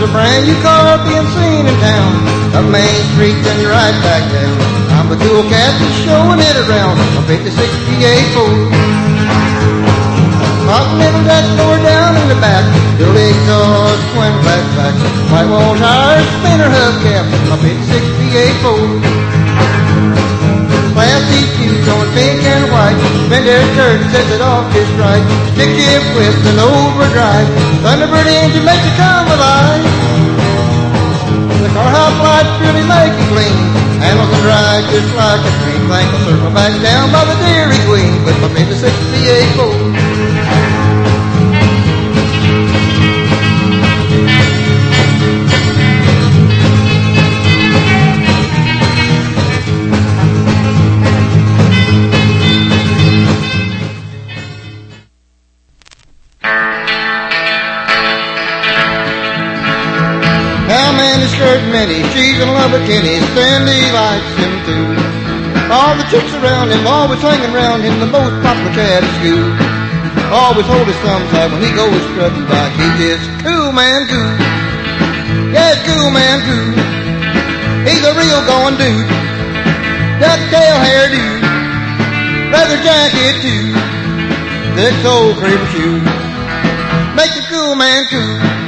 a brand new car being seen in town. Up Main Street and right back down. I'm a cool cat that's showing it around. A 56 V8 Ford. Continental dashboard down in the back. Dual exhaust, twin flatback. White wall tires, spinner hubcap. My 56 V8 Ford. Class EQ going pink and white. Fender turd sets it off just right. Stick shift with an overdrive. Thunderbird engine makes it come alive. The car hop lights really make it clean. Handles and ride just like a dream. Think I'll circle back down by the Dairy Queen with my 56 V8 Ford. Minnie, she's in love with Kenny, Sandy likes him too. All the chicks around him, always hanging around him, the most popular cat at school. Always hold his thumbs out when he goes strutting by. He's this cool man cool. Yes, cool man cool. He's a real going dude. Ducktail hairdo, leather jacket too, thick old cream shoe. Makes a cool man cool.